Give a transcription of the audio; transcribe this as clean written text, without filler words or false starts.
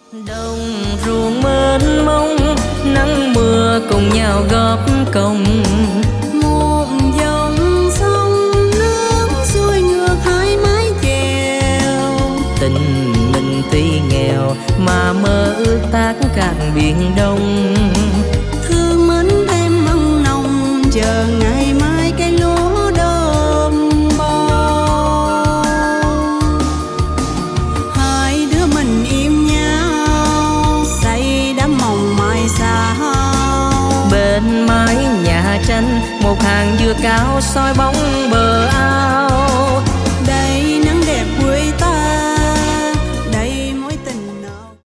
Đồng ruộng mênh mông, nắng mưa cùng nhau góp công. Một dòng sông nước xuôi ngược hai mái chèo. Tình mình tuy nghèo mà mơ ước tác cạn biển Đông. Thương mến thêm mặn nồng, chờ ngày mai cây lúa đơm bông. Hai đứa mình yêu nhau, xây đám mộng mai sao. Bên mái nhà tranh, một hàng dừa cao soi bóng bờ ao.